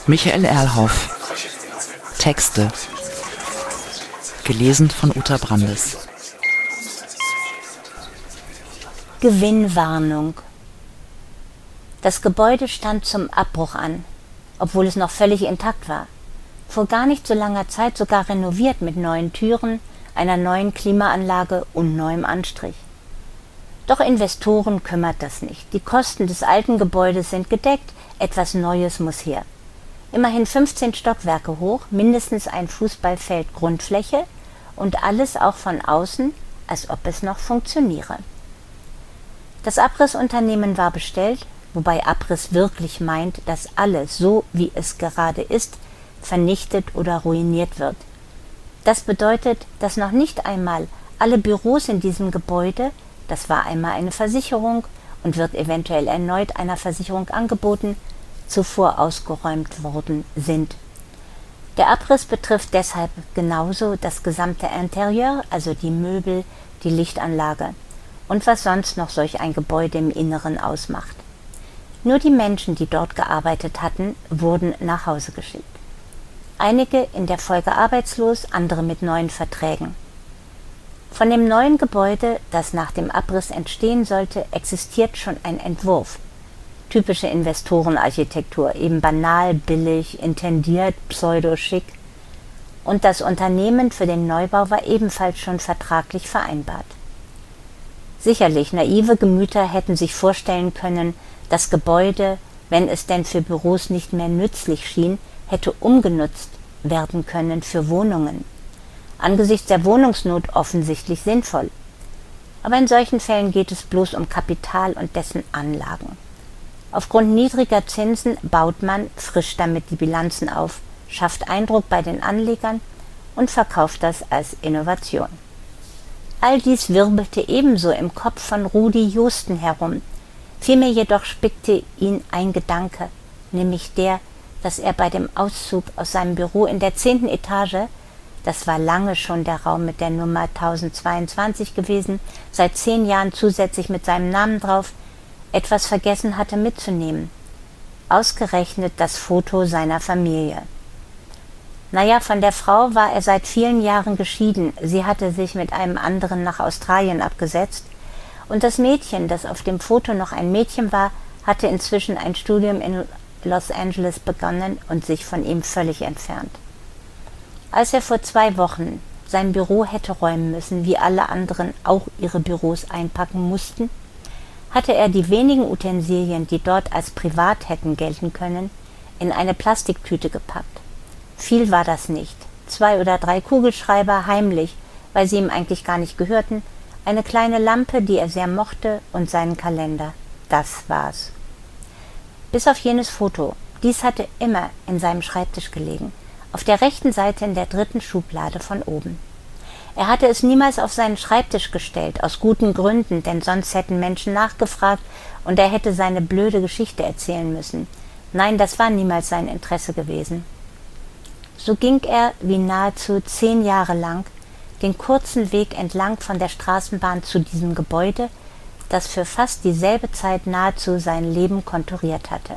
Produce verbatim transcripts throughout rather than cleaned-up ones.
Michael Erlhoff. Texte. Gelesen von Uta Brandes. Gewinnwarnung. Das Gebäude stand zum Abbruch an, obwohl es noch völlig intakt war. Vor gar nicht so langer Zeit sogar renoviert mit neuen Türen, einer neuen Klimaanlage und neuem Anstrich. Doch Investoren kümmert das nicht. Die Kosten des alten Gebäudes sind gedeckt, etwas Neues muss her. Immerhin fünfzehn Stockwerke hoch, mindestens ein Fußballfeld Grundfläche und alles auch von außen, als ob es noch funktioniere. Das Abrissunternehmen war bestellt, wobei Abriss wirklich meint, dass alles, so wie es gerade ist, vernichtet oder ruiniert wird. Das bedeutet, dass noch nicht einmal alle Büros in diesem Gebäude, das war einmal eine Versicherung und wird eventuell erneut einer Versicherung angeboten, zuvor ausgeräumt worden sind. Der Abriss betrifft deshalb genauso das gesamte Interieur, also die Möbel, die Lichtanlage und was sonst noch solch ein Gebäude im Inneren ausmacht. Nur die Menschen, die dort gearbeitet hatten, wurden nach Hause geschickt. Einige in der Folge arbeitslos, andere mit neuen Verträgen. Von dem neuen Gebäude, das nach dem Abriss entstehen sollte, existiert schon ein Entwurf. Typische Investorenarchitektur, eben banal, billig, intendiert, pseudo-schick. Und das Unternehmen für den Neubau war ebenfalls schon vertraglich vereinbart. Sicherlich, naive Gemüter hätten sich vorstellen können, das Gebäude, wenn es denn für Büros nicht mehr nützlich schien, hätte umgenutzt werden können für Wohnungen. Angesichts der Wohnungsnot offensichtlich sinnvoll. Aber in solchen Fällen geht es bloß um Kapital und dessen Anlagen. Aufgrund niedriger Zinsen baut man, frischt damit die Bilanzen auf, schafft Eindruck bei den Anlegern und verkauft das als Innovation. All dies wirbelte ebenso im Kopf von Rudi Josten herum. Vielmehr jedoch spickte ihn ein Gedanke, nämlich der, dass er bei dem Auszug aus seinem Büro in der zehnten Etage, das war lange schon der Raum mit der Nummer tausendzweiundzwanzig gewesen, seit zehn Jahren zusätzlich mit seinem Namen drauf, etwas vergessen hatte mitzunehmen. Ausgerechnet das Foto seiner Familie. Naja, von der Frau war er seit vielen Jahren geschieden. Sie hatte sich mit einem anderen nach Australien abgesetzt. Und das Mädchen, das auf dem Foto noch ein Mädchen war, hatte inzwischen ein Studium in Los Angeles begonnen und sich von ihm völlig entfernt. Als er vor zwei Wochen sein Büro hätte räumen müssen, wie alle anderen auch ihre Büros einpacken mussten, hatte er die wenigen Utensilien, die dort als privat hätten gelten können, in eine Plastiktüte gepackt. Viel war das nicht. Zwei oder drei Kugelschreiber heimlich, weil sie ihm eigentlich gar nicht gehörten, eine kleine Lampe, die er sehr mochte, und seinen Kalender. Das war's. Bis auf jenes Foto. Dies hatte immer in seinem Schreibtisch gelegen, auf der rechten Seite in der dritten Schublade von oben. Er hatte es niemals auf seinen Schreibtisch gestellt, aus guten Gründen, denn sonst hätten Menschen nachgefragt und er hätte seine blöde Geschichte erzählen müssen. Nein, das war niemals sein Interesse gewesen. So ging er, wie nahezu zehn Jahre lang, den kurzen Weg entlang von der Straßenbahn zu diesem Gebäude, das für fast dieselbe Zeit nahezu sein Leben konturiert hatte.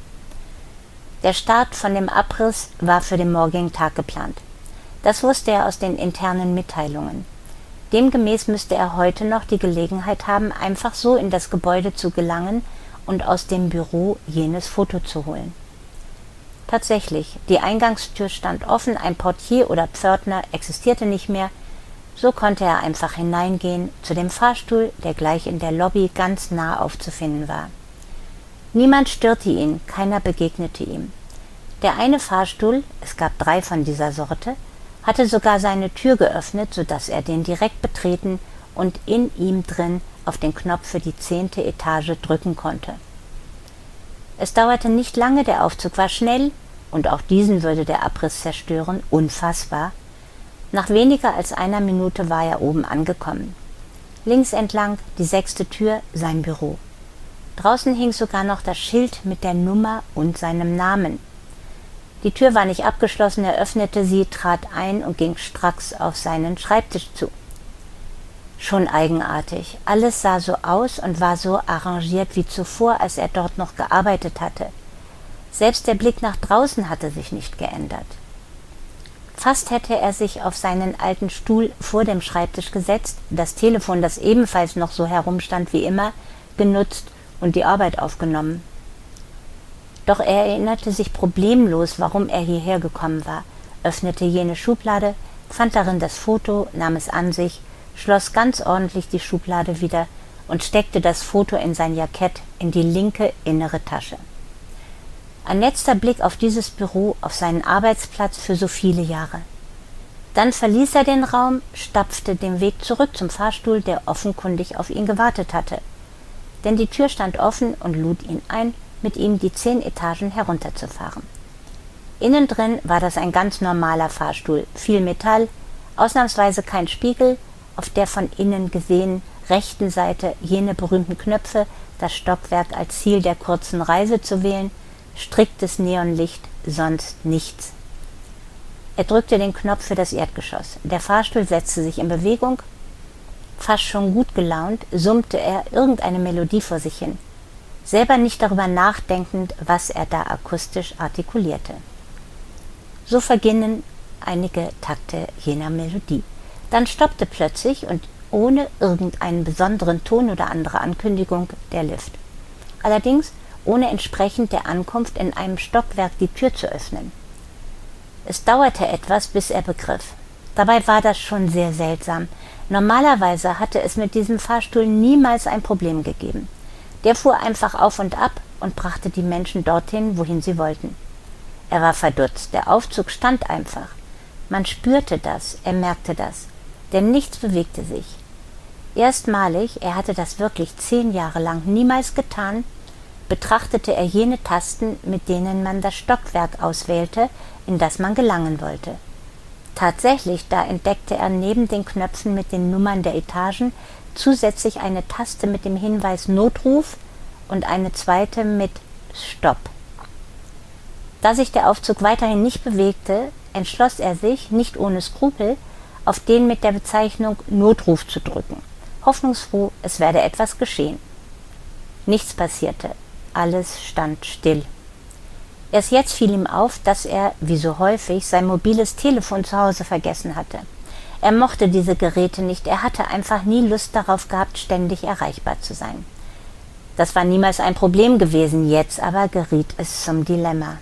Der Start von dem Abriss war für den morgigen Tag geplant. Das wusste er aus den internen Mitteilungen. Demgemäß müsste er heute noch die Gelegenheit haben, einfach so in das Gebäude zu gelangen und aus dem Büro jenes Foto zu holen. Tatsächlich, die Eingangstür stand offen, ein Portier oder Pförtner existierte nicht mehr, so konnte er einfach hineingehen zu dem Fahrstuhl, der gleich in der Lobby ganz nah aufzufinden war. Niemand störte ihn, keiner begegnete ihm. Der eine Fahrstuhl, es gab drei von dieser Sorte, hatte sogar seine Tür geöffnet, sodass er den direkt betreten und in ihm drin auf den Knopf für die zehnte Etage drücken konnte. Es dauerte nicht lange, der Aufzug war schnell, und auch diesen würde der Abriss zerstören, unfassbar. Nach weniger als einer Minute war er oben angekommen. Links entlang die sechste Tür, sein Büro. Draußen hing sogar noch das Schild mit der Nummer und seinem Namen. Die Tür war nicht abgeschlossen, er öffnete sie, trat ein und ging stracks auf seinen Schreibtisch zu. Schon eigenartig. Alles sah so aus und war so arrangiert wie zuvor, als er dort noch gearbeitet hatte. Selbst der Blick nach draußen hatte sich nicht geändert. Fast hätte er sich auf seinen alten Stuhl vor dem Schreibtisch gesetzt, das Telefon, das ebenfalls noch so herumstand wie immer, genutzt und die Arbeit aufgenommen. Doch er erinnerte sich problemlos, warum er hierher gekommen war, öffnete jene Schublade, fand darin das Foto, nahm es an sich, schloss ganz ordentlich die Schublade wieder und steckte das Foto in sein Jackett in die linke innere Tasche. Ein letzter Blick auf dieses Büro, auf seinen Arbeitsplatz für so viele Jahre. Dann verließ er den Raum, stapfte den Weg zurück zum Fahrstuhl, der offenkundig auf ihn gewartet hatte. Denn die Tür stand offen und lud ihn ein, mit ihm die zehn Etagen herunterzufahren. Innen drin war das ein ganz normaler Fahrstuhl, viel Metall, ausnahmsweise kein Spiegel, auf der von innen gesehen rechten Seite jene berühmten Knöpfe, das Stockwerk als Ziel der kurzen Reise zu wählen, striktes Neonlicht, sonst nichts. Er drückte den Knopf für das Erdgeschoss. Der Fahrstuhl setzte sich in Bewegung. Fast schon gut gelaunt summte er irgendeine Melodie vor sich hin, selber nicht darüber nachdenkend, was er da akustisch artikulierte. So vergingen einige Takte jener Melodie. Dann stoppte plötzlich und ohne irgendeinen besonderen Ton oder andere Ankündigung der Lift. Allerdings ohne entsprechend der Ankunft in einem Stockwerk die Tür zu öffnen. Es dauerte etwas, bis er begriff. Dabei war das schon sehr seltsam. Normalerweise hatte es mit diesem Fahrstuhl niemals ein Problem gegeben. Der fuhr einfach auf und ab und brachte die Menschen dorthin, wohin sie wollten. Er war verdutzt. Der Aufzug stand einfach. Man spürte das, er merkte das, denn nichts bewegte sich. Erstmalig, er hatte das wirklich zehn Jahre lang niemals getan, betrachtete er jene Tasten, mit denen man das Stockwerk auswählte, in das man gelangen wollte. Tatsächlich, da entdeckte er neben den Knöpfen mit den Nummern der Etagen zusätzlich eine Taste mit dem Hinweis Notruf und eine zweite mit Stopp. Da sich der Aufzug weiterhin nicht bewegte, entschloss er sich, nicht ohne Skrupel, auf den mit der Bezeichnung Notruf zu drücken. Hoffnungsfroh, es werde etwas geschehen. Nichts passierte. Alles stand still. Erst jetzt fiel ihm auf, dass er, wie so häufig, sein mobiles Telefon zu Hause vergessen hatte. Er mochte diese Geräte nicht, er hatte einfach nie Lust darauf gehabt, ständig erreichbar zu sein. Das war niemals ein Problem gewesen, jetzt aber geriet es zum Dilemma.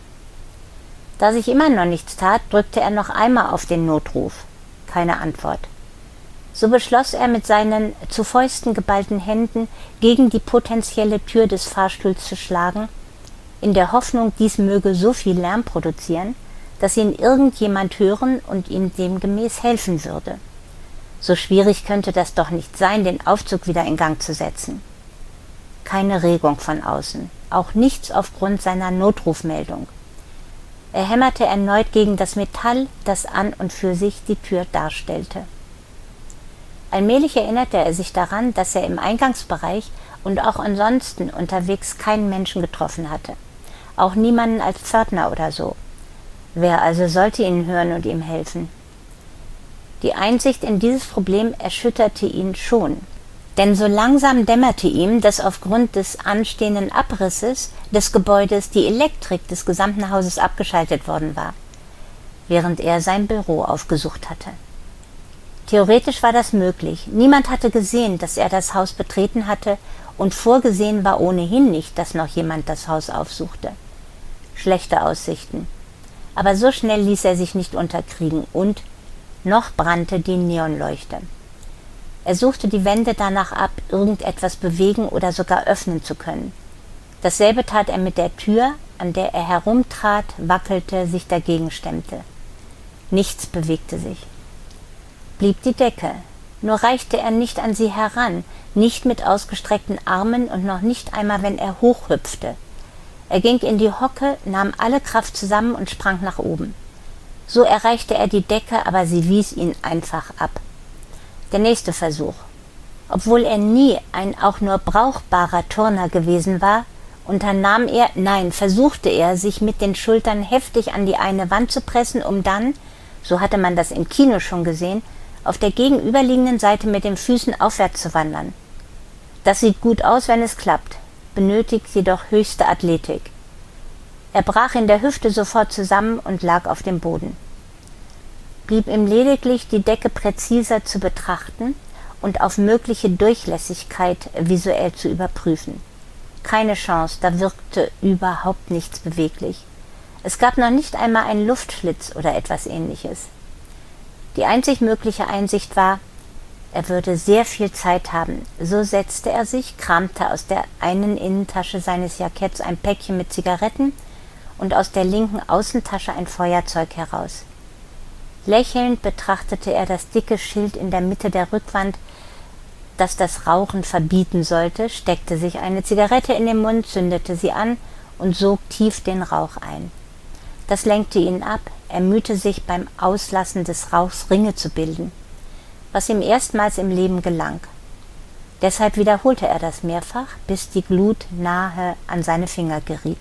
Da sich immer noch nichts tat, drückte er noch einmal auf den Notruf. Keine Antwort. So beschloss er, mit seinen zu Fäusten geballten Händen gegen die potenzielle Tür des Fahrstuhls zu schlagen, in der Hoffnung, dies möge so viel Lärm produzieren, dass ihn irgendjemand hören und ihm demgemäß helfen würde. So schwierig könnte das doch nicht sein, den Aufzug wieder in Gang zu setzen. Keine Regung von außen, auch nichts aufgrund seiner Notrufmeldung. Er hämmerte erneut gegen das Metall, das an und für sich die Tür darstellte. Allmählich erinnerte er sich daran, dass er im Eingangsbereich und auch ansonsten unterwegs keinen Menschen getroffen hatte. Auch niemanden als Pförtner oder so. Wer also sollte ihn hören und ihm helfen? Die Einsicht in dieses Problem erschütterte ihn schon. Denn so langsam dämmerte ihm, dass aufgrund des anstehenden Abrisses des Gebäudes die Elektrik des gesamten Hauses abgeschaltet worden war, während er sein Büro aufgesucht hatte. Theoretisch war das möglich. Niemand hatte gesehen, dass er das Haus betreten hatte, und vorgesehen war ohnehin nicht, dass noch jemand das Haus aufsuchte. Schlechte Aussichten. Aber so schnell ließ er sich nicht unterkriegen und noch brannte die Neonleuchte. Er suchte die Wände danach ab, irgendetwas bewegen oder sogar öffnen zu können. Dasselbe tat er mit der Tür, an der er herumtrat, wackelte, sich dagegen stemmte. Nichts bewegte sich. Blieb die Decke. Nur reichte er nicht an sie heran, nicht mit ausgestreckten Armen und noch nicht einmal, wenn er hochhüpfte. Er ging in die Hocke, nahm alle Kraft zusammen und sprang nach oben. So erreichte er die Decke, aber sie wies ihn einfach ab. Der nächste Versuch. Obwohl er nie ein auch nur brauchbarer Turner gewesen war, unternahm er, nein, versuchte er, sich mit den Schultern heftig an die eine Wand zu pressen, um dann, so hatte man das im Kino schon gesehen, auf der gegenüberliegenden Seite mit den Füßen aufwärts zu wandern. Das sieht gut aus, wenn es klappt, benötigt jedoch höchste Athletik. Er brach in der Hüfte sofort zusammen und lag auf dem Boden. Blieb ihm lediglich die Decke präziser zu betrachten und auf mögliche Durchlässigkeit visuell zu überprüfen. Keine Chance, da wirkte überhaupt nichts beweglich. Es gab noch nicht einmal einen Luftschlitz oder etwas Ähnliches. Die einzig mögliche Einsicht war, er würde sehr viel Zeit haben. So setzte er sich, kramte aus der einen Innentasche seines Jacketts ein Päckchen mit Zigaretten und aus der linken Außentasche ein Feuerzeug heraus. Lächelnd betrachtete er das dicke Schild in der Mitte der Rückwand, das das Rauchen verbieten sollte, steckte sich eine Zigarette in den Mund, zündete sie an und sog tief den Rauch ein. Das lenkte ihn ab, er mühte sich beim Auslassen des Rauchs Ringe zu bilden, was ihm erstmals im Leben gelang. Deshalb wiederholte er das mehrfach, bis die Glut nahe an seine Finger geriet.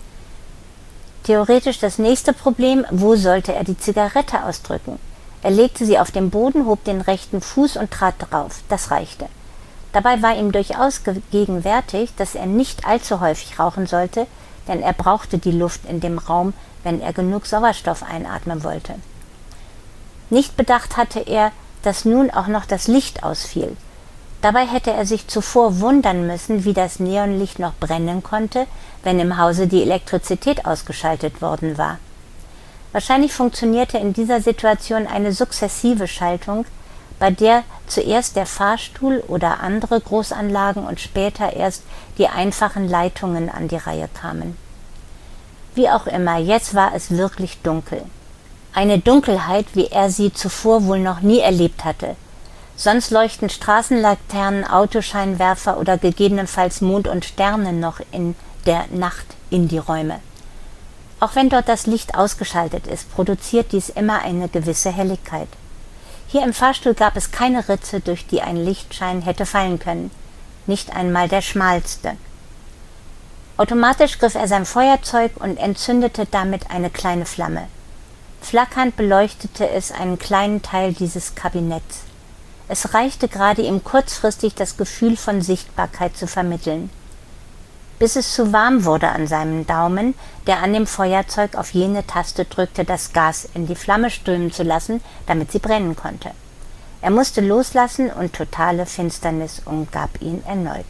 Theoretisch das nächste Problem, wo sollte er die Zigarette ausdrücken? Er legte sie auf den Boden, hob den rechten Fuß und trat drauf. Das reichte. Dabei war ihm durchaus gegenwärtig, dass er nicht allzu häufig rauchen sollte, denn er brauchte die Luft in dem Raum, wenn er genug Sauerstoff einatmen wollte. Nicht bedacht hatte er, dass nun auch noch das Licht ausfiel. Dabei hätte er sich zuvor wundern müssen, wie das Neonlicht noch brennen konnte, wenn im Hause die Elektrizität ausgeschaltet worden war. Wahrscheinlich funktionierte in dieser Situation eine sukzessive Schaltung, bei der zuerst der Fahrstuhl oder andere Großanlagen und später erst die einfachen Leitungen an die Reihe kamen. Wie auch immer, jetzt war es wirklich dunkel. Eine Dunkelheit, wie er sie zuvor wohl noch nie erlebt hatte. Sonst leuchten Straßenlaternen, Autoscheinwerfer oder gegebenenfalls Mond und Sterne noch in der Nacht in die Räume. Auch wenn dort das Licht ausgeschaltet ist, produziert dies immer eine gewisse Helligkeit. Hier im Fahrstuhl gab es keine Ritze, durch die ein Lichtschein hätte fallen können, nicht einmal der schmalste. Automatisch griff er sein Feuerzeug und entzündete damit eine kleine Flamme. Flackernd beleuchtete es einen kleinen Teil dieses Kabinetts. Es reichte gerade, ihm kurzfristig das Gefühl von Sichtbarkeit zu vermitteln, bis es zu warm wurde an seinem Daumen, der an dem Feuerzeug auf jene Taste drückte, das Gas in die Flamme strömen zu lassen, damit sie brennen konnte. Er musste loslassen und totale Finsternis umgab ihn erneut.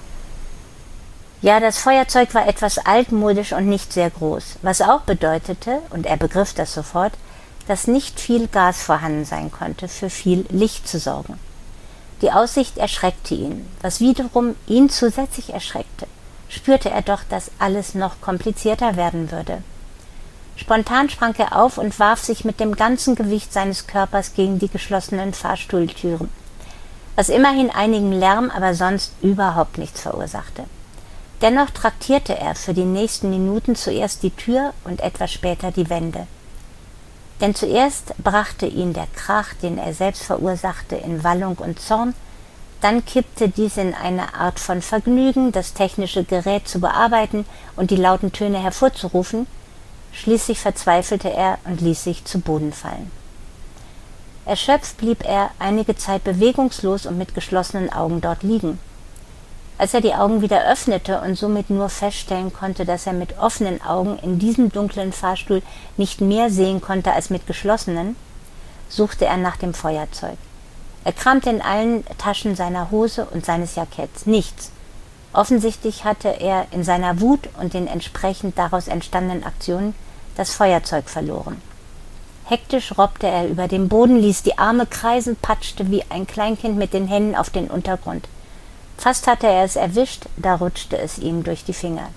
Ja, das Feuerzeug war etwas altmodisch und nicht sehr groß, was auch bedeutete, und er begriff das sofort, dass nicht viel Gas vorhanden sein konnte, für viel Licht zu sorgen. Die Aussicht erschreckte ihn, was wiederum ihn zusätzlich erschreckte. Spürte er doch, dass alles noch komplizierter werden würde. Spontan sprang er auf und warf sich mit dem ganzen Gewicht seines Körpers gegen die geschlossenen Fahrstuhltüren, was immerhin einigen Lärm, aber sonst überhaupt nichts verursachte. Dennoch traktierte er für die nächsten Minuten zuerst die Tür und etwas später die Wände. Denn zuerst brachte ihn der Krach, den er selbst verursachte, in Wallung und Zorn, dann kippte dies in eine Art von Vergnügen, das technische Gerät zu bearbeiten und die lauten Töne hervorzurufen. Schließlich verzweifelte er und ließ sich zu Boden fallen. Erschöpft blieb er einige Zeit bewegungslos und mit geschlossenen Augen dort liegen. Als er die Augen wieder öffnete und somit nur feststellen konnte, dass er mit offenen Augen in diesem dunklen Fahrstuhl nicht mehr sehen konnte als mit geschlossenen, suchte er nach dem Feuerzeug. Er kramte in allen Taschen seiner Hose und seines Jacketts. Nichts. Offensichtlich hatte er in seiner Wut und den entsprechend daraus entstandenen Aktionen das Feuerzeug verloren. Hektisch robbte er über den Boden, ließ die Arme kreisen, patschte wie ein Kleinkind mit den Händen auf den Untergrund. Fast hatte er es erwischt, da rutschte es ihm durch die Finger.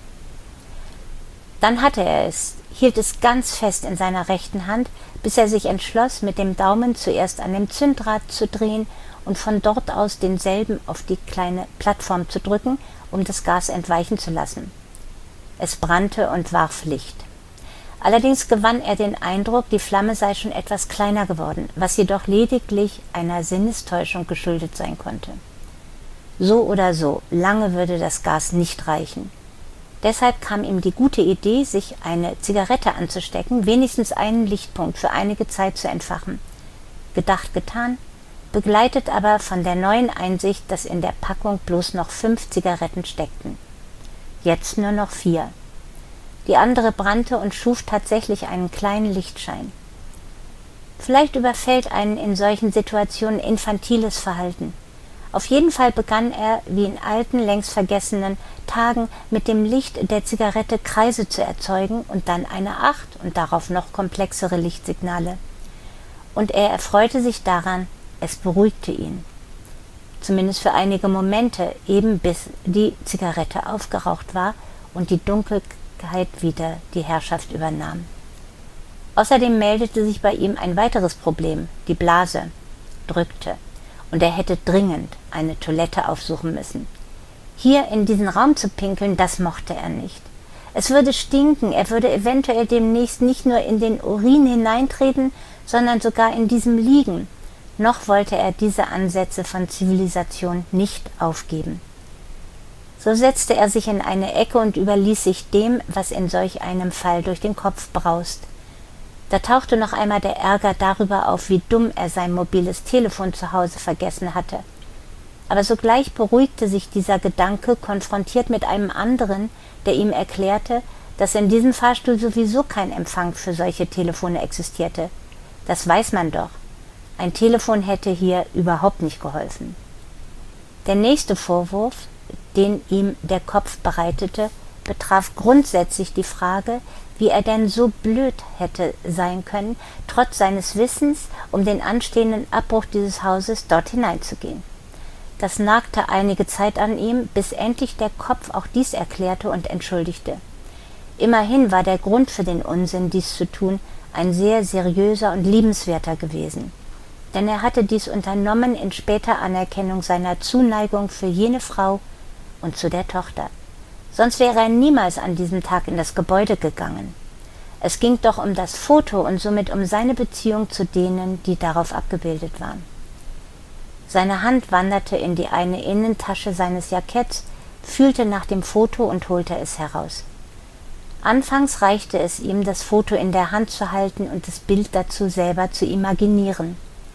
Dann hatte er es, hielt es ganz fest in seiner rechten Hand, bis er sich entschloss, mit dem Daumen zuerst an dem Zündrad zu drehen und von dort aus denselben auf die kleine Plattform zu drücken, um das Gas entweichen zu lassen. Es brannte und warf Licht. Allerdings gewann er den Eindruck, die Flamme sei schon etwas kleiner geworden, was jedoch lediglich einer Sinnestäuschung geschuldet sein konnte. So oder so, lange würde das Gas nicht reichen. Deshalb kam ihm die gute Idee, sich eine Zigarette anzustecken, wenigstens einen Lichtpunkt für einige Zeit zu entfachen. Gedacht, getan, begleitet aber von der neuen Einsicht, dass in der Packung bloß noch fünf Zigaretten steckten. Jetzt nur noch vier. Die andere brannte und schuf tatsächlich einen kleinen Lichtschein. Vielleicht überfällt einen in solchen Situationen infantiles Verhalten. Auf jeden Fall begann er, wie in alten, längst vergessenen Tagen, mit dem Licht der Zigarette Kreise zu erzeugen und dann eine Acht und darauf noch komplexere Lichtsignale. Und er erfreute sich daran, es beruhigte ihn. Zumindest für einige Momente, eben bis die Zigarette aufgeraucht war und die Dunkelheit wieder die Herrschaft übernahm. Außerdem meldete sich bei ihm ein weiteres Problem, die Blase drückte, und er hätte dringend eine Toilette aufsuchen müssen. Hier in diesen Raum zu pinkeln, das mochte er nicht. Es würde stinken, er würde eventuell demnächst nicht nur in den Urin hineintreten, sondern sogar in diesem liegen. Noch wollte er diese Ansätze von Zivilisation nicht aufgeben. So setzte er sich in eine Ecke und überließ sich dem, was in solch einem Fall durch den Kopf braust. Da tauchte noch einmal der Ärger darüber auf, wie dumm er sein mobiles Telefon zu Hause vergessen hatte. Aber sogleich beruhigte sich dieser Gedanke, konfrontiert mit einem anderen, der ihm erklärte, dass in diesem Fahrstuhl sowieso kein Empfang für solche Telefone existierte. Das weiß man doch. Ein Telefon hätte hier überhaupt nicht geholfen. Der nächste Vorwurf, den ihm der Kopf bereitete, betraf grundsätzlich die Frage, wie er denn so blöd hätte sein können, trotz seines Wissens um den anstehenden Abbruch dieses Hauses dort hineinzugehen. Das nagte einige Zeit an ihm, bis endlich der Kopf auch dies erklärte und entschuldigte. Immerhin war der Grund für den Unsinn, dies zu tun, ein sehr seriöser und liebenswerter gewesen. Denn er hatte dies unternommen in später Anerkennung seiner Zuneigung für jene Frau und zu der Tochter. Sonst wäre er niemals an diesem Tag in das Gebäude gegangen. Es ging doch um das Foto und somit um seine Beziehung zu denen, die darauf abgebildet waren. Seine Hand wanderte in die eine Innentasche seines Jacketts, fühlte nach dem Foto und holte es heraus. Anfangs reichte es ihm, das Foto in der Hand zu halten und das Bild dazu selber zu imaginieren.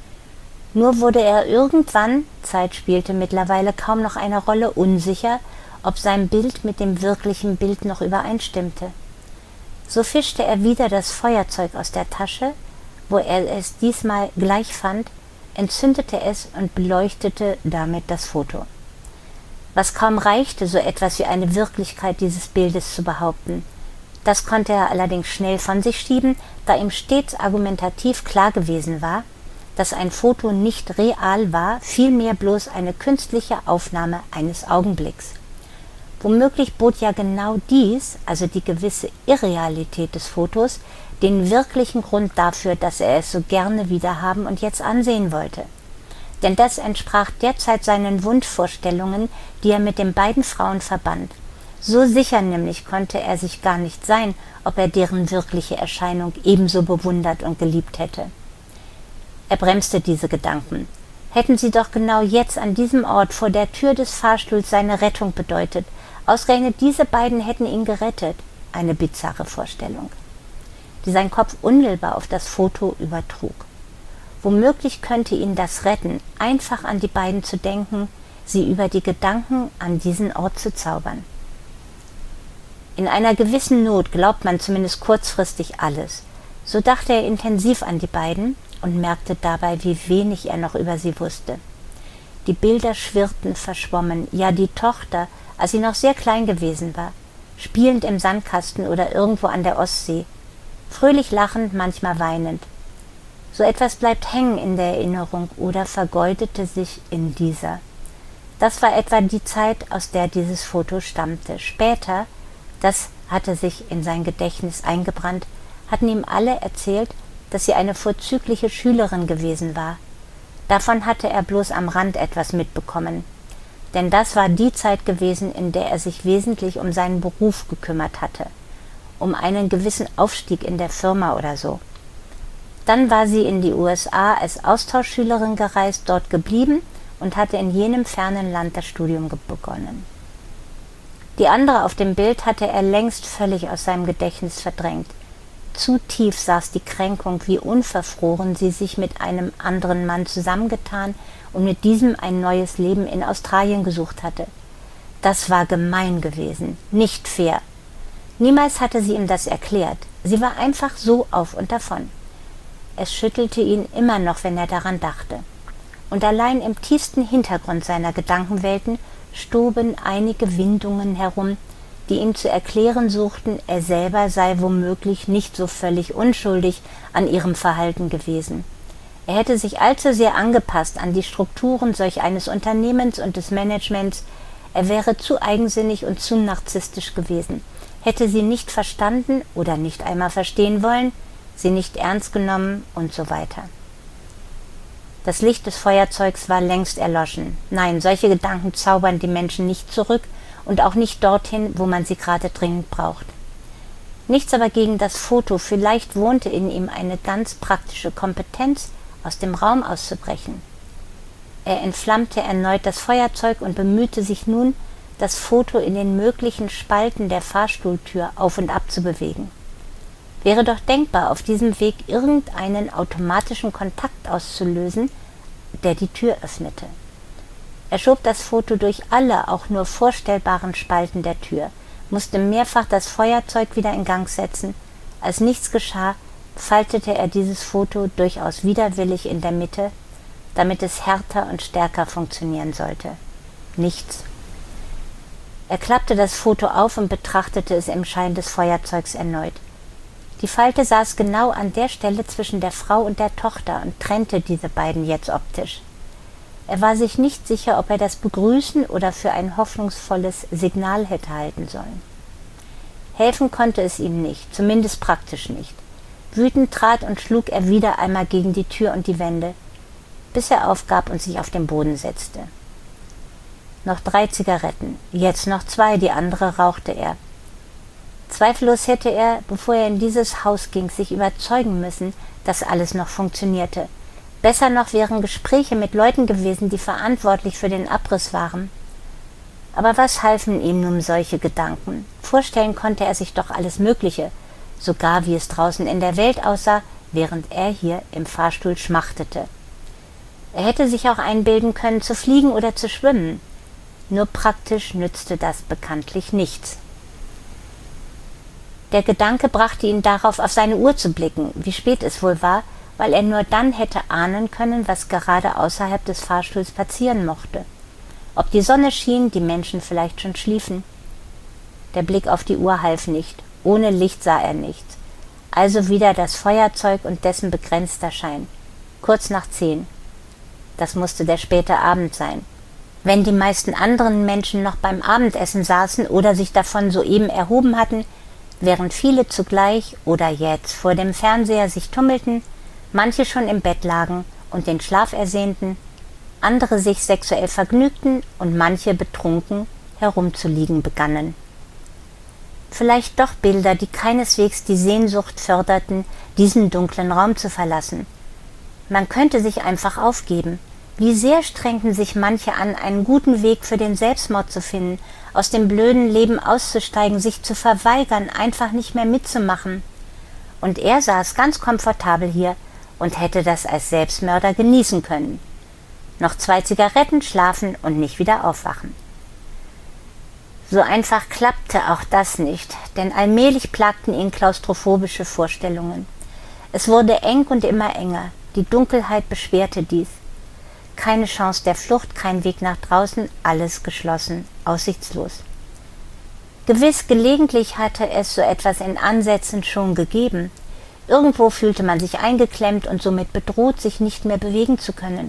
Nur wurde er irgendwann, Zeit spielte mittlerweile kaum noch eine Rolle, unsicher, ob sein Bild mit dem wirklichen Bild noch übereinstimmte. So fischte er wieder das Feuerzeug aus der Tasche, wo er es diesmal gleich fand, entzündete es und beleuchtete damit das Foto. Was kaum reichte, so etwas wie eine Wirklichkeit dieses Bildes zu behaupten. Das konnte er allerdings schnell von sich schieben, da ihm stets argumentativ klar gewesen war, dass ein Foto nicht real war, vielmehr bloß eine künstliche Aufnahme eines Augenblicks. Womöglich bot ja genau dies, also die gewisse Irrealität des Fotos, den wirklichen Grund dafür, dass er es so gerne wiederhaben und jetzt ansehen wollte. Denn das entsprach derzeit seinen Wunschvorstellungen, die er mit den beiden Frauen verband. So sicher nämlich konnte er sich gar nicht sein, ob er deren wirkliche Erscheinung ebenso bewundert und geliebt hätte. Er bremste diese Gedanken. Hätten sie doch genau jetzt an diesem Ort vor der Tür des Fahrstuhls seine Rettung bedeutet. Ausgerechnet diese beiden hätten ihn gerettet. Eine bizarre Vorstellung, die sein Kopf unmittelbar auf das Foto übertrug. Womöglich könnte ihn das retten, einfach an die beiden zu denken, sie über die Gedanken an diesen Ort zu zaubern. In einer gewissen Not glaubt man zumindest kurzfristig alles. So dachte er intensiv an die beiden und merkte dabei, wie wenig er noch über sie wusste. Die Bilder schwirrten verschwommen, ja die Tochter, als sie noch sehr klein gewesen war, spielend im Sandkasten oder irgendwo an der Ostsee, fröhlich lachend, manchmal weinend. So etwas bleibt hängen in der Erinnerung oder vergeudete sich in dieser. Das war etwa die Zeit, aus der dieses Foto stammte. Später, das hatte sich in sein Gedächtnis eingebrannt, hatten ihm alle erzählt, dass sie eine vorzügliche Schülerin gewesen war. Davon hatte er bloß am Rand etwas mitbekommen. Denn das war die Zeit gewesen, in der er sich wesentlich um seinen Beruf gekümmert hatte, um einen gewissen Aufstieg in der Firma oder so. Dann war sie in die U S A als Austauschschülerin gereist, dort geblieben und hatte in jenem fernen Land das Studium begonnen. Die andere auf dem Bild hatte er längst völlig aus seinem Gedächtnis verdrängt. Zu tief saß die Kränkung, wie unverfroren sie sich mit einem anderen Mann zusammengetan und mit diesem ein neues Leben in Australien gesucht hatte. Das war gemein gewesen, nicht fair. Niemals hatte sie ihm das erklärt. Sie war einfach so auf und davon. Es schüttelte ihn immer noch, wenn er daran dachte. Und allein im tiefsten Hintergrund seiner Gedankenwelten stoben einige Windungen herum, die ihm zu erklären suchten, er selber sei womöglich nicht so völlig unschuldig an ihrem Verhalten gewesen. Er hätte sich allzu sehr angepasst an die Strukturen solch eines Unternehmens und des Managements, er wäre zu eigensinnig und zu narzisstisch gewesen, hätte sie nicht verstanden oder nicht einmal verstehen wollen, sie nicht ernst genommen und so weiter. Das Licht des Feuerzeugs war längst erloschen. Nein, solche Gedanken zaubern die Menschen nicht zurück und auch nicht dorthin, wo man sie gerade dringend braucht. Nichts aber gegen das Foto, vielleicht wohnte in ihm eine ganz praktische Kompetenz, aus dem Raum auszubrechen. Er entflammte erneut das Feuerzeug und bemühte sich nun, das Foto in den möglichen Spalten der Fahrstuhltür auf und ab zu bewegen. Wäre doch denkbar, auf diesem Weg irgendeinen automatischen Kontakt auszulösen, der die Tür öffnete. Er schob das Foto durch alle auch nur vorstellbaren Spalten der Tür, musste mehrfach das Feuerzeug wieder in Gang setzen. Als nichts geschah, faltete er dieses Foto durchaus widerwillig in der Mitte, damit es härter und stärker funktionieren sollte. Nichts. Er klappte das Foto auf und betrachtete es im Schein des Feuerzeugs erneut. Die Falte saß genau an der Stelle zwischen der Frau und der Tochter und trennte diese beiden jetzt optisch. Er war sich nicht sicher, ob er das begrüßen oder für ein hoffnungsvolles Signal hätte halten sollen. Helfen konnte es ihm nicht, zumindest praktisch nicht. Wütend trat und schlug er wieder einmal gegen die Tür und die Wände, bis er aufgab und sich auf den Boden setzte. Noch drei Zigaretten, jetzt noch zwei, die andere rauchte er. Zweifellos hätte er, bevor er in dieses Haus ging, sich überzeugen müssen, dass alles noch funktionierte. Besser noch wären Gespräche mit Leuten gewesen, die verantwortlich für den Abriss waren. Aber was halfen ihm nun solche Gedanken? Vorstellen konnte er sich doch alles Mögliche, sogar wie es draußen in der Welt aussah, während er hier im Fahrstuhl schmachtete. Er hätte sich auch einbilden können, zu fliegen oder zu schwimmen. Nur praktisch nützte das bekanntlich nichts. Der Gedanke brachte ihn darauf, auf seine Uhr zu blicken, wie spät es wohl war, weil er nur dann hätte ahnen können, was gerade außerhalb des Fahrstuhls passieren mochte. Ob die Sonne schien, die Menschen vielleicht schon schliefen. Der Blick auf die Uhr half nicht. Ohne Licht sah er nichts. Also wieder das Feuerzeug und dessen begrenzter Schein. Kurz nach zehn. Das musste der späte Abend sein. Wenn die meisten anderen Menschen noch beim Abendessen saßen oder sich davon soeben erhoben hatten, während viele zugleich oder jetzt vor dem Fernseher sich tummelten, manche schon im Bett lagen und den Schlaf ersehnten, andere sich sexuell vergnügten und manche betrunken herumzuliegen begannen. Vielleicht doch Bilder, die keineswegs die Sehnsucht förderten, diesen dunklen Raum zu verlassen. Man könnte sich einfach aufgeben. Wie sehr strengten sich manche an, einen guten Weg für den Selbstmord zu finden, aus dem blöden Leben auszusteigen, sich zu verweigern, einfach nicht mehr mitzumachen. Und er saß ganz komfortabel hier und hätte das als Selbstmörder genießen können. Noch zwei Zigaretten, schlafen und nicht wieder aufwachen. So einfach klappte auch das nicht, denn allmählich plagten ihn klaustrophobische Vorstellungen. Es wurde eng und immer enger, die Dunkelheit beschwerte dies. Keine Chance der Flucht, kein Weg nach draußen, alles geschlossen, aussichtslos. Gewiss, gelegentlich hatte es so etwas in Ansätzen schon gegeben. Irgendwo fühlte man sich eingeklemmt und somit bedroht, sich nicht mehr bewegen zu können.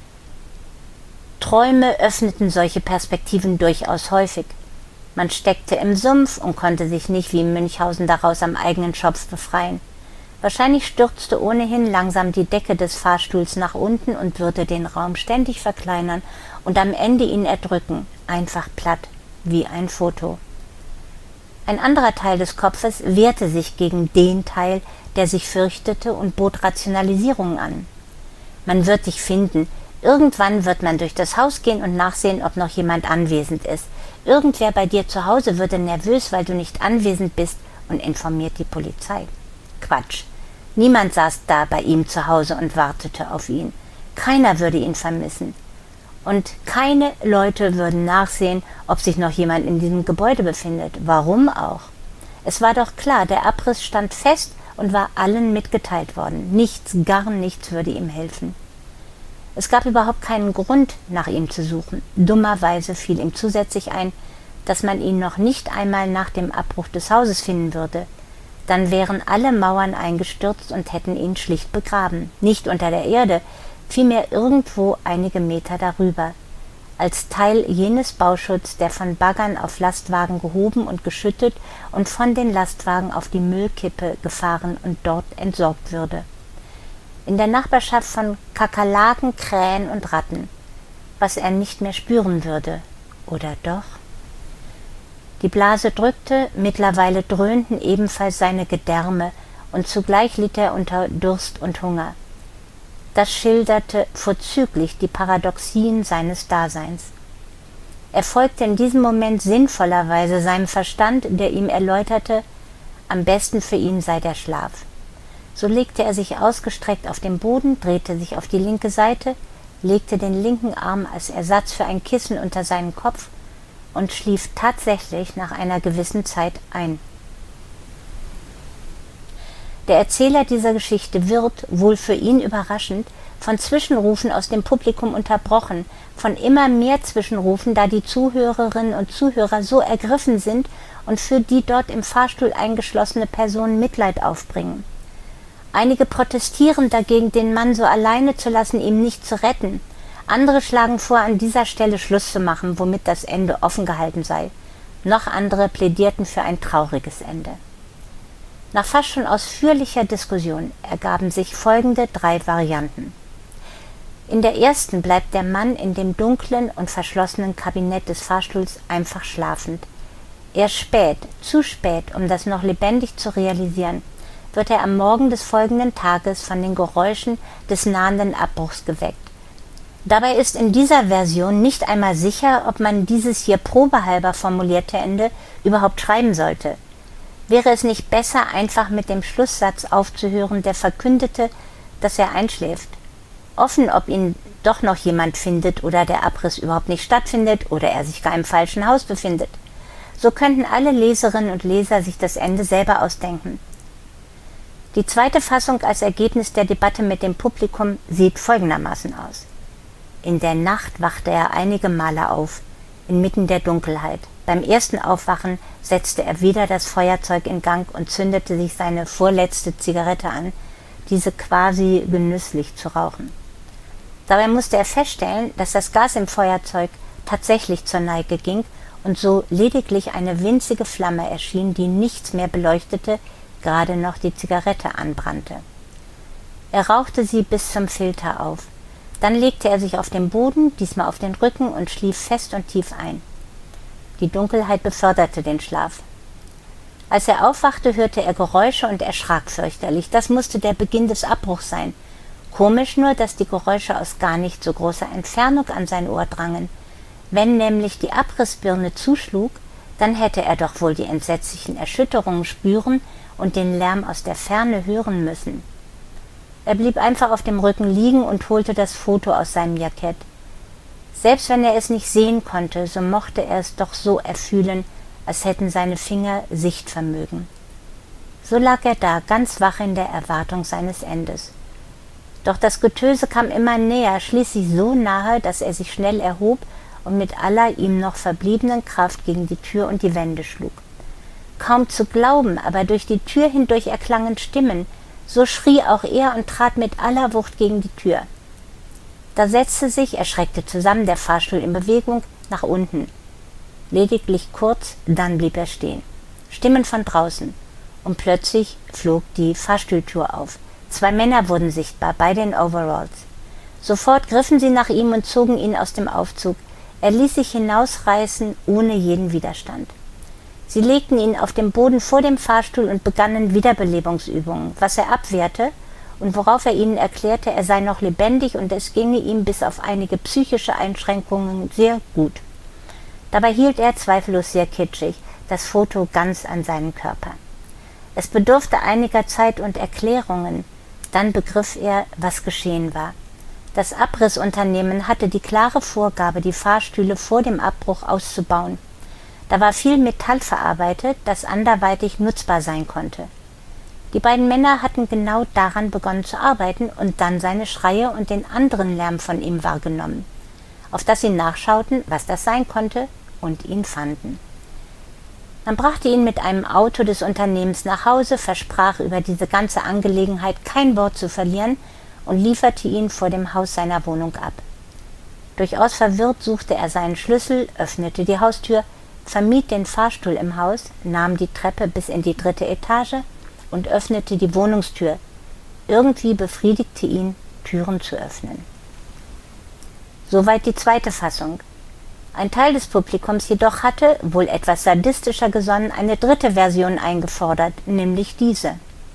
Träume öffneten solche Perspektiven durchaus häufig. Man steckte im Sumpf und konnte sich nicht wie in Münchhausen daraus am eigenen Schopf befreien. Wahrscheinlich stürzte ohnehin langsam die Decke des Fahrstuhls nach unten und würde den Raum ständig verkleinern und am Ende ihn erdrücken, einfach platt, wie ein Foto. Ein anderer Teil des Kopfes wehrte sich gegen den Teil, der sich fürchtete und bot Rationalisierungen an. Man wird dich finden. Irgendwann wird man durch das Haus gehen und nachsehen, ob noch jemand anwesend ist. Irgendwer bei dir zu Hause würde nervös, weil du nicht anwesend bist und informiert die Polizei. Quatsch. Niemand saß da bei ihm zu Hause und wartete auf ihn. Keiner würde ihn vermissen. Und keine Leute würden nachsehen, ob sich noch jemand in diesem Gebäude befindet. Warum auch? Es war doch klar, der Abriss stand fest und war allen mitgeteilt worden. Nichts, gar nichts würde ihm helfen. Es gab überhaupt keinen Grund, nach ihm zu suchen. Dummerweise fiel ihm zusätzlich ein, dass man ihn noch nicht einmal nach dem Abbruch des Hauses finden würde. Dann wären alle Mauern eingestürzt und hätten ihn schlicht begraben. Nicht unter der Erde, vielmehr irgendwo einige Meter darüber. Als Teil jenes Bauschutzes, der von Baggern auf Lastwagen gehoben und geschüttet und von den Lastwagen auf die Müllkippe gefahren und dort entsorgt würde. In der Nachbarschaft von Kakerlaken, Krähen und Ratten, was er nicht mehr spüren würde. Oder doch? Die Blase drückte, mittlerweile dröhnten ebenfalls seine Gedärme, und zugleich litt er unter Durst und Hunger. Das schilderte vorzüglich die Paradoxien seines Daseins. Er folgte in diesem Moment sinnvollerweise seinem Verstand, der ihm erläuterte, am besten für ihn sei der Schlaf. So legte er sich ausgestreckt auf den Boden, drehte sich auf die linke Seite, legte den linken Arm als Ersatz für ein Kissen unter seinen Kopf und schlief tatsächlich nach einer gewissen Zeit ein. Der Erzähler dieser Geschichte wird, wohl für ihn überraschend, von Zwischenrufen aus dem Publikum unterbrochen, von immer mehr Zwischenrufen, da die Zuhörerinnen und Zuhörer so ergriffen sind und für die dort im Fahrstuhl eingeschlossene Personen Mitleid aufbringen. Einige protestieren dagegen, den Mann so alleine zu lassen, ihm nicht zu retten. Andere schlagen vor, an dieser Stelle Schluss zu machen, womit das Ende offen gehalten sei. Noch andere plädierten für ein trauriges Ende. Nach fast schon ausführlicher Diskussion ergaben sich folgende drei Varianten. In der ersten bleibt der Mann in dem dunklen und verschlossenen Kabinett des Fahrstuhls einfach schlafend. Erst spät, zu spät, um das noch lebendig zu realisieren, wird er am Morgen des folgenden Tages von den Geräuschen des nahenden Abbruchs geweckt. Dabei ist in dieser Version nicht einmal sicher, ob man dieses hier probehalber formulierte Ende überhaupt schreiben sollte. Wäre es nicht besser, einfach mit dem Schlusssatz aufzuhören, der verkündete, dass er einschläft? Offen, ob ihn doch noch jemand findet oder der Abriss überhaupt nicht stattfindet oder er sich gar im falschen Haus befindet. So könnten alle Leserinnen und Leser sich das Ende selber ausdenken. Die zweite Fassung als Ergebnis der Debatte mit dem Publikum sieht folgendermaßen aus. In der Nacht wachte er einige Male auf, inmitten der Dunkelheit. Beim ersten Aufwachen setzte er wieder das Feuerzeug in Gang und zündete sich seine vorletzte Zigarette an, diese quasi genüsslich zu rauchen. Dabei musste er feststellen, dass das Gas im Feuerzeug tatsächlich zur Neige ging und so lediglich eine winzige Flamme erschien, die nichts mehr beleuchtete, gerade noch die Zigarette anbrannte. Er rauchte sie bis zum Filter auf. Dann legte er sich auf den Boden, diesmal auf den Rücken, und schlief fest und tief ein. Die Dunkelheit beförderte den Schlaf. Als er aufwachte, hörte er Geräusche und erschrak fürchterlich. Das musste der Beginn des Abbruchs sein. Komisch nur, dass die Geräusche aus gar nicht so großer Entfernung an sein Ohr drangen. Wenn nämlich die Abrissbirne zuschlug, dann hätte er doch wohl die entsetzlichen Erschütterungen spüren und den Lärm aus der Ferne hören müssen. Er blieb einfach auf dem Rücken liegen und holte das Foto aus seinem Jackett. Selbst wenn er es nicht sehen konnte, so mochte er es doch so erfühlen, als hätten seine Finger Sichtvermögen. So lag er da, ganz wach in der Erwartung seines Endes. Doch das Getöse kam immer näher, schließlich so nahe, dass er sich schnell erhob und mit aller ihm noch verbliebenen Kraft gegen die Tür und die Wände schlug. Kaum zu glauben, aber durch die Tür hindurch erklangen Stimmen. So schrie auch er und trat mit aller Wucht gegen die Tür. Da setzte sich, er schreckte zusammen, der Fahrstuhl in Bewegung, nach unten. Lediglich kurz, dann blieb er stehen. Stimmen von draußen. Und plötzlich flog die Fahrstuhltür auf. Zwei Männer wurden sichtbar, beide in Overalls. Sofort griffen sie nach ihm und zogen ihn aus dem Aufzug. Er ließ sich hinausreißen, ohne jeden Widerstand. Sie legten ihn auf den Boden vor dem Fahrstuhl und begannen Wiederbelebungsübungen, was er abwehrte und worauf er ihnen erklärte, er sei noch lebendig und es ginge ihm bis auf einige psychische Einschränkungen sehr gut. Dabei hielt er, zweifellos sehr kitschig, das Foto ganz an seinen Körper. Es bedurfte einiger Zeit und Erklärungen. Dann begriff er, was geschehen war. Das Abrissunternehmen hatte die klare Vorgabe, die Fahrstühle vor dem Abbruch auszubauen. Da war viel Metall verarbeitet, das anderweitig nutzbar sein konnte. Die beiden Männer hatten genau daran begonnen zu arbeiten und dann seine Schreie und den anderen Lärm von ihm wahrgenommen, auf das sie nachschauten, was das sein konnte, und ihn fanden. Man brachte ihn mit einem Auto des Unternehmens nach Hause, versprach über diese ganze Angelegenheit kein Wort zu verlieren und lieferte ihn vor dem Haus seiner Wohnung ab. Durchaus verwirrt suchte er seinen Schlüssel, öffnete die Haustür, vermied den Fahrstuhl im Haus, nahm die Treppe bis in die dritte Etage und öffnete die Wohnungstür. Irgendwie befriedigte ihn, Türen zu öffnen. Soweit die zweite Fassung. Ein Teil des Publikums jedoch hatte, wohl etwas sadistischer gesonnen, eine dritte Version eingefordert, nämlich diese.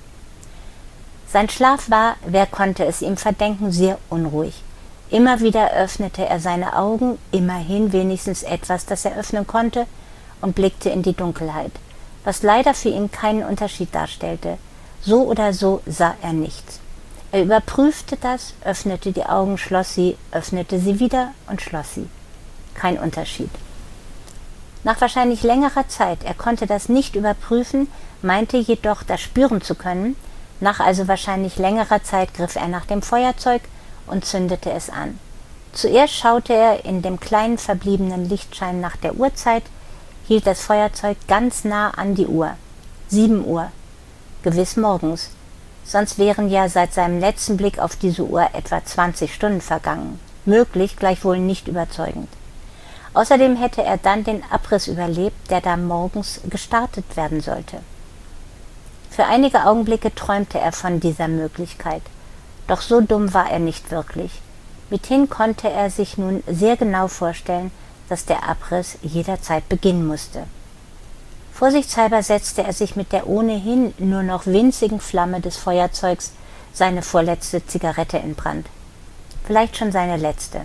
Sein Schlaf war, wer konnte es ihm verdenken, sehr unruhig. Immer wieder öffnete er seine Augen, immerhin wenigstens etwas, das er öffnen konnte, und blickte in die Dunkelheit, was leider für ihn keinen Unterschied darstellte. So oder so sah er nichts. Er überprüfte das, öffnete die Augen, schloss sie, öffnete sie wieder und schloss sie. Kein Unterschied. Nach wahrscheinlich längerer Zeit, er konnte das nicht überprüfen, meinte jedoch, das spüren zu können. Nach also wahrscheinlich längerer Zeit griff er nach dem Feuerzeug und zündete es an. Zuerst schaute er in dem kleinen verbliebenen Lichtschein nach der Uhrzeit, hielt das Feuerzeug ganz nah an die Uhr. Sieben Uhr. Gewiss morgens. Sonst wären ja seit seinem letzten Blick auf diese Uhr etwa zwanzig Stunden vergangen. Möglich, gleichwohl nicht überzeugend. Außerdem hätte er dann den Abriss überlebt, der da morgens gestartet werden sollte. Für einige Augenblicke träumte er von dieser Möglichkeit. Doch so dumm war er nicht wirklich. Mithin konnte er sich nun sehr genau vorstellen, dass der Abriss jederzeit beginnen musste. Vorsichtshalber setzte er sich mit der ohnehin nur noch winzigen Flamme des Feuerzeugs seine vorletzte Zigarette in Brand. Vielleicht schon seine letzte.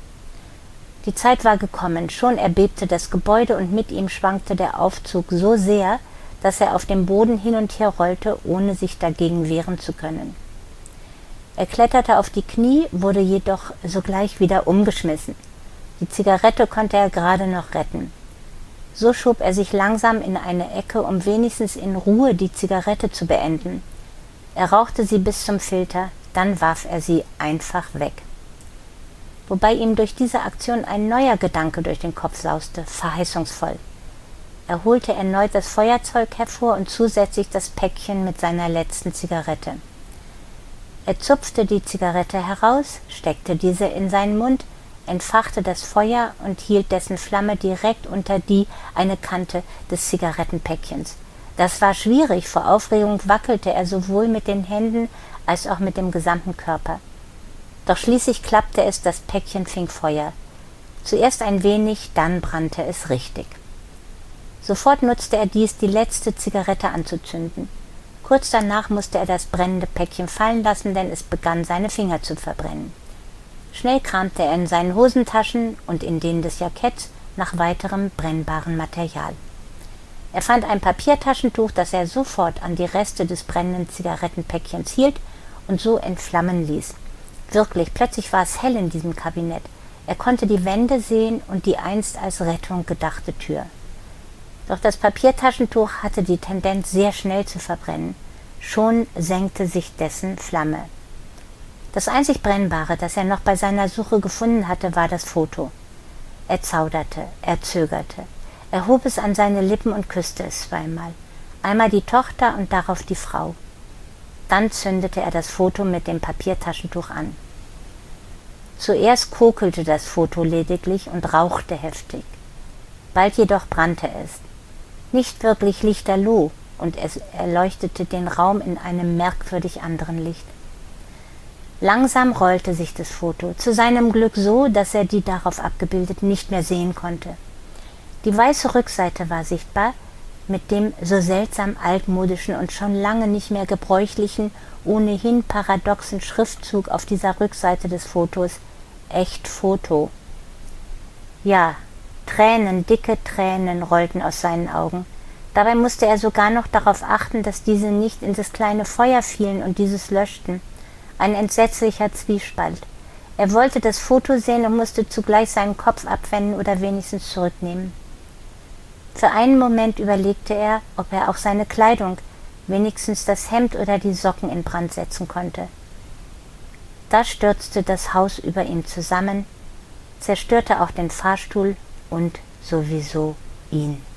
Die Zeit war gekommen, schon erbebte das Gebäude und mit ihm schwankte der Aufzug so sehr, dass er auf dem Boden hin und her rollte, ohne sich dagegen wehren zu können. Er kletterte auf die Knie, wurde jedoch sogleich wieder umgeschmissen. Die Zigarette konnte er gerade noch retten. So schob er sich langsam in eine Ecke, um wenigstens in Ruhe die Zigarette zu beenden. Er rauchte sie bis zum Filter, dann warf er sie einfach weg. Wobei ihm durch diese Aktion ein neuer Gedanke durch den Kopf sauste, verheißungsvoll. Er holte erneut das Feuerzeug hervor und zusätzlich das Päckchen mit seiner letzten Zigarette. Er zupfte die Zigarette heraus, steckte diese in seinen Mund, entfachte das Feuer und hielt dessen Flamme direkt unter die eine Kante des Zigarettenpäckchens. Das war schwierig, vor Aufregung wackelte er sowohl mit den Händen als auch mit dem gesamten Körper. Doch schließlich klappte es, das Päckchen fing Feuer. Zuerst ein wenig, dann brannte es richtig. Sofort nutzte er dies, die letzte Zigarette anzuzünden. Kurz danach musste er das brennende Päckchen fallen lassen, denn es begann, seine Finger zu verbrennen. Schnell kramte er in seinen Hosentaschen und in denen des Jacketts nach weiterem brennbarem Material. Er fand ein Papiertaschentuch, das er sofort an die Reste des brennenden Zigarettenpäckchens hielt und so entflammen ließ. Wirklich, plötzlich war es hell in diesem Kabinett. Er konnte die Wände sehen und die einst als Rettung gedachte Tür. Doch das Papiertaschentuch hatte die Tendenz, sehr schnell zu verbrennen. Schon senkte sich dessen Flamme. Das einzig Brennbare, das er noch bei seiner Suche gefunden hatte, war das Foto. Er zauderte, er zögerte. Er hob es an seine Lippen und küsste es zweimal. Einmal die Tochter und darauf die Frau. Dann zündete er das Foto mit dem Papiertaschentuch an. Zuerst kokelte das Foto lediglich und rauchte heftig. Bald jedoch brannte es. Nicht wirklich lichterloh, und es erleuchtete den Raum in einem merkwürdig anderen Licht. Langsam rollte sich das Foto, zu seinem Glück so, dass er die darauf abgebildeten nicht mehr sehen konnte. Die weiße Rückseite war sichtbar, mit dem so seltsam altmodischen und schon lange nicht mehr gebräuchlichen, ohnehin paradoxen Schriftzug auf dieser Rückseite des Fotos: Echt Foto. Ja, Tränen, dicke Tränen rollten aus seinen Augen. Dabei musste er sogar noch darauf achten, dass diese nicht in das kleine Feuer fielen und dieses löschten. Ein entsetzlicher Zwiespalt. Er wollte das Foto sehen und musste zugleich seinen Kopf abwenden oder wenigstens zurücknehmen. Für einen Moment überlegte er, ob er auch seine Kleidung, wenigstens das Hemd oder die Socken, in Brand setzen konnte. Da stürzte das Haus über ihm zusammen, zerstörte auch den Fahrstuhl und sowieso ihn.